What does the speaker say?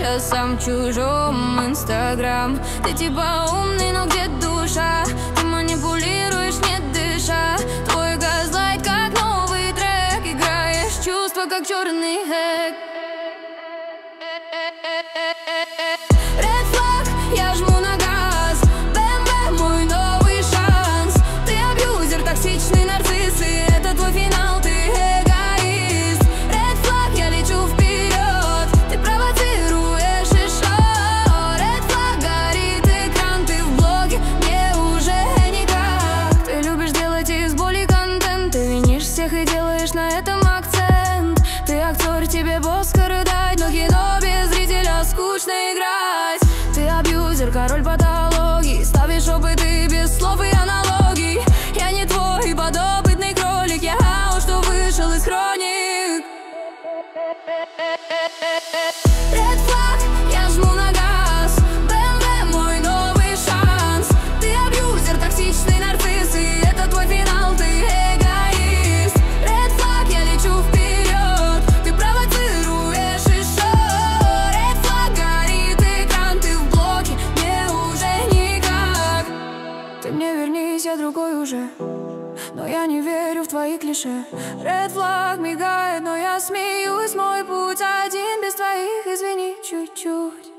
сейчас сам в чужом инстаграм. Ты типа умный, но где душа? Ты манипулируешь, не дыша. Твой газлайт как новый трек. Играешь чувства, как черный хэк. Red flag, я жму на газ. BMW, мой новый шанс. Ты абьюзер, токсичный нарцисс, и это твой финал, ты эгоист. Red flag, я лечу вперед. Ты провоцируешь еще. Red flag, горит экран, ты в блоге, мне уже никак. Ты любишь делать из боли контент. Ты винишь всех и делаешь на этом акцент. Ты актер, тебе Оскар дать, но кино без зрителя скучно играть. Ты абьюзер, король патологии. Ставишь опыты без слов и аналогий. Я не твой подопытный кролик, я хаос, что вышел из хроник. Red flag, я жму на газ. BMW, мой новый шанс. Ты абьюзер, токсичный нарцисс, и это твой финал, ты эгоист. Red flag, я лечу вперед. Ты провоцируешь еще. Red flag, горит экран, ты в блоке, мне уже никак. Ты мне вернись, я другой уже, но я не верю в твои клише. Red flag мигает, но я смеюсь. Мой путь один без твоих, извини, чуть-чуть.